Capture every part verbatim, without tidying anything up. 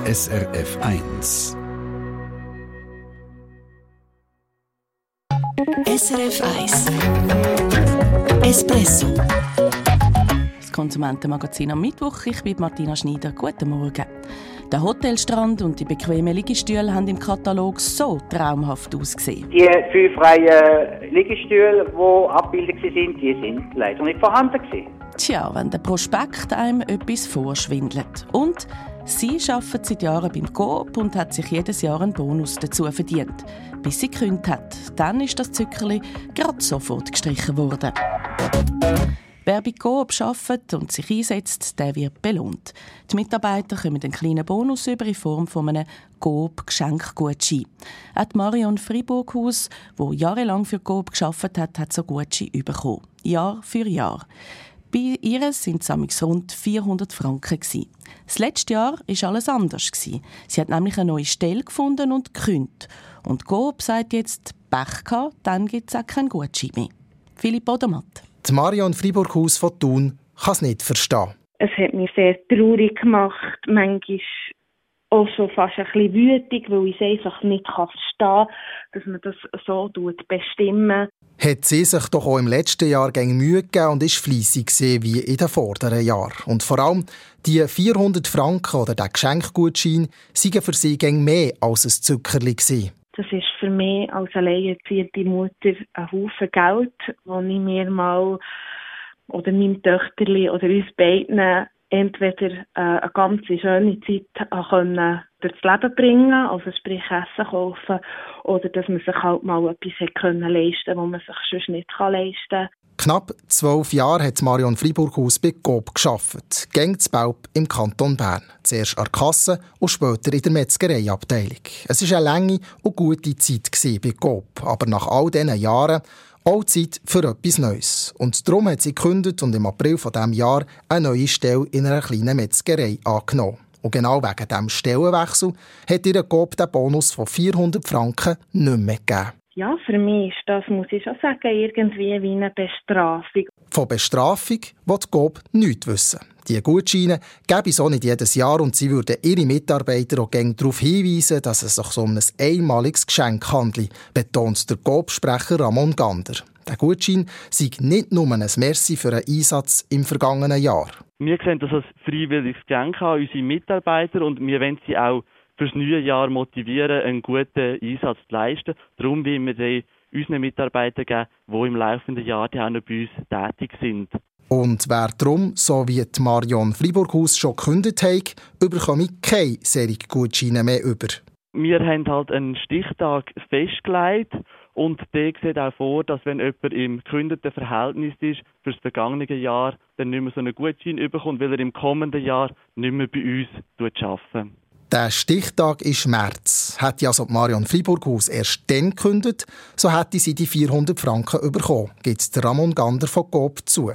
S R F eins. S R F eins Espresso. Das Konsumentenmagazin am Mittwoch. Ich bin Martina Schneider. Guten Morgen. Der Hotelstrand und die bequemen Liegestühle haben im Katalog so traumhaft ausgesehen. Die fünf freien Liegestühle, die abgebildet waren, die sind leider nicht vorhanden gewesen. Tja, wenn der Prospekt einem etwas vorschwindelt. Und sie arbeitet seit Jahren beim Coop und hat sich jedes Jahr einen Bonus dazu verdient. Bis sie gekündigt hat. Dann ist das Zückerli gerade sofort gestrichen worden. Wer bei Coop arbeitet und sich einsetzt, der wird belohnt. Die Mitarbeiter bekommen einen kleinen Bonus über in Form von einem Coop-Geschenkgutschein. Auch Marion Friburghaus, die jahrelang für Coop gearbeitet hat, hat so Gutschein bekommen. Jahr für Jahr. Bei ihr waren es rund vierhundert Franken. Das letzte Jahr war alles anders. Sie hat nämlich eine neue Stelle gefunden und gekündigt. Und Coop sagt jetzt, Pech gehabt, dann gibt es auch keinen Gutschein mehr. Philipp Odermatt. Die Marion Friburghaus von Thun kann es nicht verstehen. Es hat mich sehr traurig gemacht, manchmal auch schon fast ein bisschen wütig, weil ich es einfach nicht verstehen kann, dass man das so bestimmen. Hat sie sich doch auch im letzten Jahr gegen Mühe gegeben und ist fleissig wie in den vorderen Jahren. Und vor allem die vierhundert Franken oder der Geschenkgutschein seien für sie gegen mehr als ein Zuckerli gewesen. Das ist für mich als alleinerziehende Mutter ein Haufen Geld, das ich mir mal oder meinem Töchterli oder uns beiden entweder äh, eine ganz schöne Zeit können durchs Leben bringen, also sprich Essen kaufen, oder dass man sich halt mal etwas hat können leisten, was man sich sonst nicht leisten kann. Knapp zwölf Jahre hat Marion Friburghaus bei Coop gearbeitet. Gäng zu Belp im Kanton Bern. Zuerst an der Kasse und später in der Metzgereiabteilung. Es war eine lange und gute Zeit bei Coop. Aber nach all diesen Jahren auch Zeit für etwas Neues. Und darum hat sie gekündigt und im April dieses Jahr eine neue Stelle in einer kleinen Metzgerei angenommen. Und genau wegen diesem Stellenwechsel hat ihr Coop den Bonus von vierhundert Franken nicht mehr gegeben. Ja, für mich ist das, muss ich schon sagen, irgendwie wie eine Bestrafung. Von Bestrafung will die Coop nichts wissen. Die Gutscheine gäbe es auch nicht jedes Jahr und sie würden ihre Mitarbeiter auch gerne darauf hinweisen, dass es sich um ein einmaliges Geschenk handelt, betont der Coop-Sprecher Ramon Gander. Der Gutschein sei nicht nur ein Merci für einen Einsatz im vergangenen Jahr. Wir sehen das als freiwilliges Geschenk an unsere Mitarbeiter und wir wollen sie auch für das neue Jahr motivieren, einen guten Einsatz zu leisten. Darum wollen wir die unseren Mitarbeitern geben, die im laufenden Jahr auch noch bei uns tätig sind. Und wer darum, so wie die Marion Friburghaus schon gekündigt hat, bekomme keine solche Gutscheine mehr über. Wir haben halt einen Stichtag festgelegt und der sieht auch vor, dass wenn jemand im gekündigten Verhältnis ist für das vergangene Jahr, dann nicht mehr so einen Gutschein bekommt, weil er im kommenden Jahr nicht mehr bei uns arbeitet. Der Stichtag ist März. Hätte also Marion Friburghaus erst dann gekündigt, so hätte sie die vierhundert Franken bekommen, gibt der Ramon Gander von Coop zu.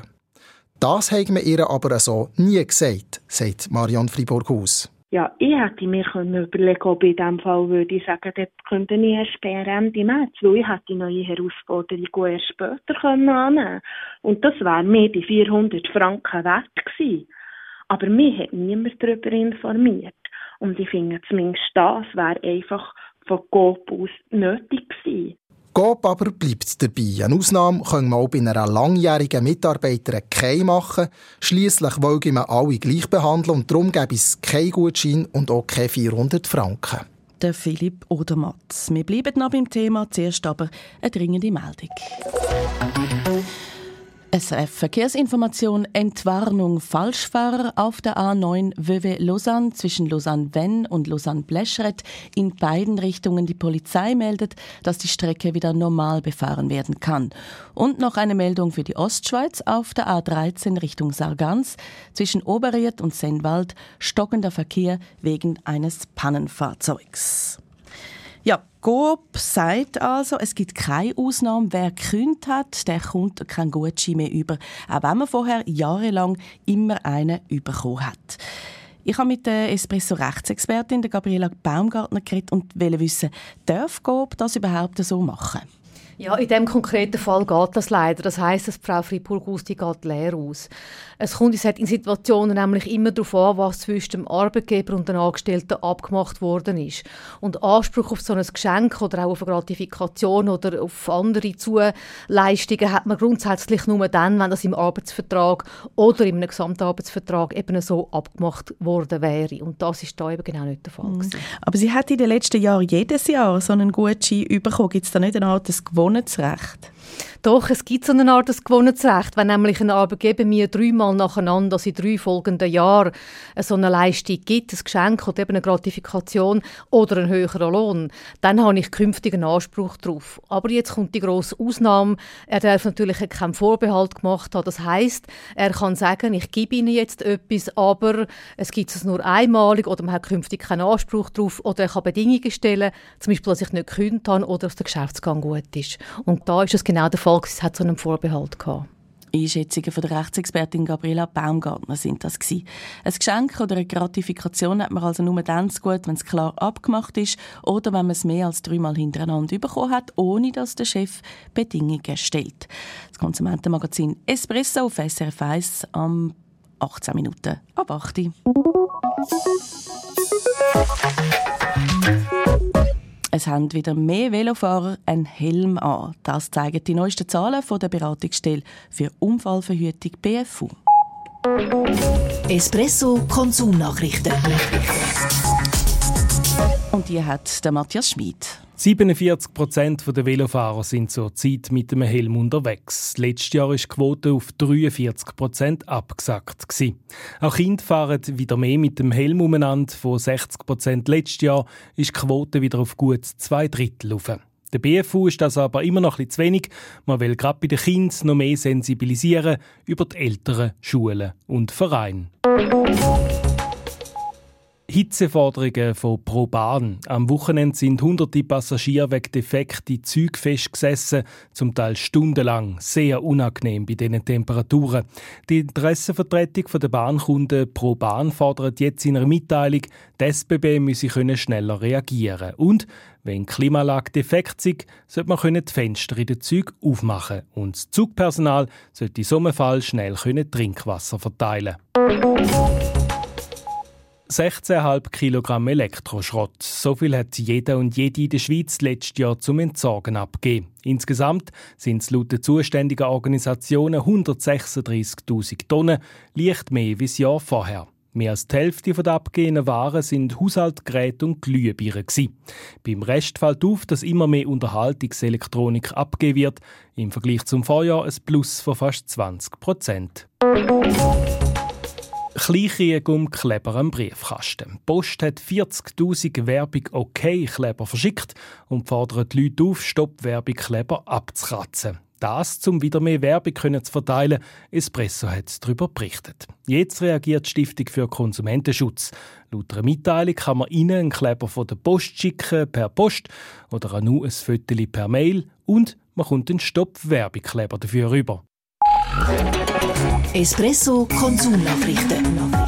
Das hat man ihr aber so nie gesagt, sagt Marion Friburghaus. Ja, ich hätte mir überlegen, ob in diesem Fall würde ich sagen, dort könnte ich erst per Ende März, weil ich hätte die neue Herausforderung erst später annehmen können. Und das wären mir die vierhundert Franken wert gewesen. Aber mich hat niemand darüber informiert. Und ich finde zumindest das wäre einfach von Coop aus nötig gewesen. Coop aber bleibt dabei. Eine Ausnahme können wir auch bei einer langjährigen Mitarbeiterin keine machen. Schliesslich wollen wir alle gleich behandeln und darum gäbe es keinen Gutschein und auch keine vierhundert Franken. Der Philipp Odermatt. Wir bleiben noch beim Thema, zuerst aber eine dringende Meldung. S R F Verkehrsinformation: Entwarnung Falschfahrer auf der A neun Vevey-Lausanne zwischen Lausanne-Vennes und Lausanne-Blescheret. In beiden Richtungen die Polizei meldet, dass die Strecke wieder normal befahren werden kann. Und noch eine Meldung für die Ostschweiz: Auf der A dreizehn Richtung Sargans zwischen Oberried und Sennwald stockender Verkehr wegen eines Pannenfahrzeugs. Ja, Coop sagt also, es gibt keine Ausnahme. Wer gekündigt hat, der kommt keinen Gutschein mehr über, auch wenn man vorher jahrelang immer einen bekommen hat. Ich habe mit der Espresso-Rechtsexpertin Gabriela Baumgartner geredet und wollte wissen, darf Coop das überhaupt so machen? Ja, in diesem konkreten Fall geht das leider. Das heisst, dass Frau Fribourg-Haus die geht leer aus. Es kommt in Situationen nämlich immer darauf an, was zwischen dem Arbeitgeber und den Angestellten abgemacht worden ist. Und Anspruch auf so ein Geschenk oder auch auf eine Gratifikation oder auf andere Zuleistungen hat man grundsätzlich nur dann, wenn das im Arbeitsvertrag oder in einem Gesamtarbeitsvertrag eben so abgemacht worden wäre. Und das ist da eben genau nicht der Fall. Mhm. Aber sie hat in den letzten Jahren jedes Jahr so einen Gutschein bekommen. Gibt es da nicht eine Art Gewohnheitsrecht? Doch, es gibt so eine Art Gewohnheitsrecht. Wenn nämlich ein Arbeitgeber mir dreimal nacheinander, also in drei folgenden Jahren, so eine Leistung gibt, ein Geschenk oder eben eine Gratifikation oder einen höheren Lohn, dann habe ich künftig einen Anspruch darauf. Aber jetzt kommt die grosse Ausnahme. Er darf natürlich keinen Vorbehalt gemacht haben. Das heisst, er kann sagen, ich gebe Ihnen jetzt etwas, aber es gibt es nur einmalig oder man hat künftig keinen Anspruch darauf oder er kann Bedingungen stellen, zum Beispiel, dass ich nicht gekündigt habe oder dass der Geschäftsgang gut ist. Und da ist es genau der Fall, es hat so einen Vorbehalt gehabt. Einschätzungen von der Rechtsexpertin Gabriela Baumgartner sind das gewesen. Ein Geschenk oder eine Gratifikation hat man also nur dann zu gut, wenn es klar abgemacht ist oder wenn man es mehr als dreimal hintereinander bekommen hat, ohne dass der Chef Bedingungen stellt. Das Konsumentenmagazin Espresso auf S R F eins am achtzehn Minuten ab acht Uhr. Es haben wieder mehr Velofahrer einen Helm an. Das zeigen die neuesten Zahlen von der Beratungsstelle für Unfallverhütung B F U. Espresso Konsumnachrichten. Und die hat der Matthias Schmid. siebenundvierzig Prozent der Velofahrer sind zurzeit mit dem Helm unterwegs. Letztes Jahr ist die Quote auf dreiundvierzig Prozent abgesackt. Auch Kinder fahren wieder mehr mit dem Helm umeinander. Von sechzig Prozent letztes Jahr ist die Quote wieder auf gut zwei Drittel rauf. Der B F U ist das aber immer noch ein bisschen zu wenig. Man will gerade bei den Kindern noch mehr sensibilisieren über die Eltern, Schulen und Vereine. Hitzeforderungen von ProBahn. Am Wochenende sind hunderte Passagiere wegen defekter Züge festgesessen, zum Teil stundenlang. Sehr unangenehm bei diesen Temperaturen. Die Interessenvertretung der Bahnkunden ProBahn fordert jetzt in einer Mitteilung, die S B B müsse schneller reagieren. Und wenn die Klimaanlage defekt ist, sollte man die Fenster in den Zügen aufmachen. Und das Zugpersonal sollte in so einem Fall schnell Trinkwasser verteilen können. sechzehn Komma fünf Kilogramm Elektroschrott. So viel hat jeder und jede in der Schweiz letztes Jahr zum Entsorgen abgegeben. Insgesamt sind es laut den zuständigen Organisationen hundertsechsunddreissigtausend Tonnen, leicht mehr als das Jahr vorher. Mehr als die Hälfte der abgegebenen Waren sind Haushaltsgeräte und Glühbirnen. Beim Rest fällt auf, dass immer mehr Unterhaltungselektronik abgegeben wird. Im Vergleich zum Vorjahr ein Plus von fast zwanzig Prozent. Kleinkrieg um Kleber am Briefkasten. Die Post hat vierzigtausend Werbung-Okay-Kleber verschickt und fordert die Leute auf, Stopp-Werbung-Kleber abzukratzen. Das, um wieder mehr Werbung zu verteilen, Espresso hat darüber berichtet. Jetzt reagiert die Stiftung für Konsumentenschutz. Laut einer Mitteilung kann man Ihnen einen Kleber von der Post schicken, per Post oder auch nur ein Foto per Mail und man kommt einen Stopp-Werbung-Kleber dafür rüber. Espresso Konsumnachrichten.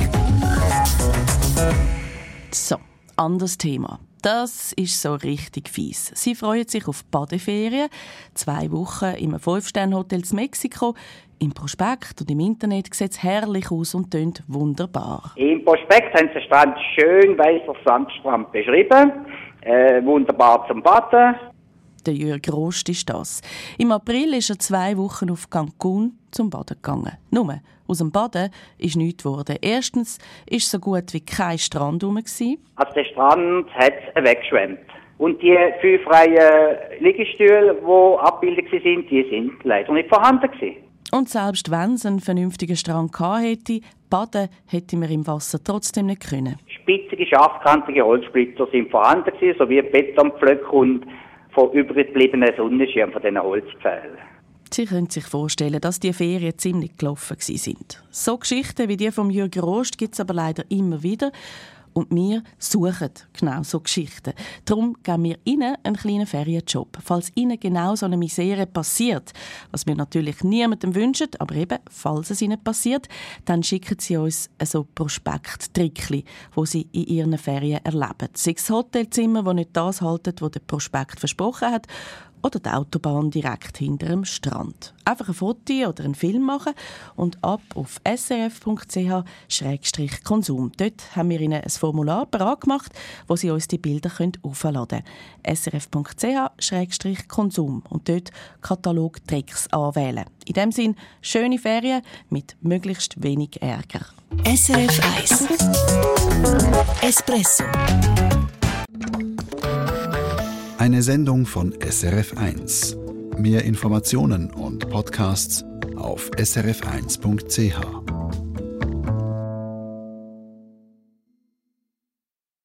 So, anderes Thema. Das ist so richtig fies. Sie freuen sich auf Badeferien. Zwei Wochen im Fünf-Sterne-Hotel in Mexiko. Im Prospekt und im Internet sieht es herrlich aus und tönt wunderbar. Im Prospekt haben sie den Strand schön weißer Sandstrand beschrieben. Äh, wunderbar zum Baden. Der Jürg Rost ist das. Im April ist er zwei Wochen auf Cancun zum Baden gegangen. Nur, aus dem Baden ist nichts geworden. Erstens war so gut wie kein Strand herum. Also der Strand hat es weggeschwemmt. Und die fünf freien Liegestühle, die abgebildet waren, die sind leider nicht vorhanden gewesen. Und selbst wenn es einen vernünftigen Strand gehabt hätte, baden hätte man im Wasser trotzdem nicht können. Spitzige, scharfkantige Holzsplitter sind vorhanden gewesen, sowie Betonpflöcke und von übriggebliebenen Sonnenschirmen von diesen Holzpfählen. Sie können sich vorstellen, dass die Ferien ziemlich gelaufen sind. So Geschichten wie die von Jürg Rost gibt es aber leider immer wieder. Und wir suchen genau so Geschichten. Darum geben wir Ihnen einen kleinen Ferienjob. Falls Ihnen genau so eine Misere passiert, was wir natürlich niemandem wünschen, aber eben, falls es Ihnen passiert, dann schicken Sie uns so Prospekt-Trickli, die Sie in Ihren Ferien erleben. Sei es Hotelzimmer, die nicht das halten, was der Prospekt versprochen hat, oder die Autobahn direkt hinter dem Strand. Einfach ein Foto oder einen Film machen und ab auf s r f punkt c h schrägstrich konsum. Dort haben wir Ihnen ein Formular bereit gemacht, wo Sie uns die Bilder aufladen können. s r f punkt c h schrägstrich konsum und dort Katalog Tricks anwählen. In dem Sinn, schöne Ferien mit möglichst wenig Ärger. S R F eins Espresso. Eine Sendung von S R F eins. Mehr Informationen und Podcasts auf s r f eins punkt c h.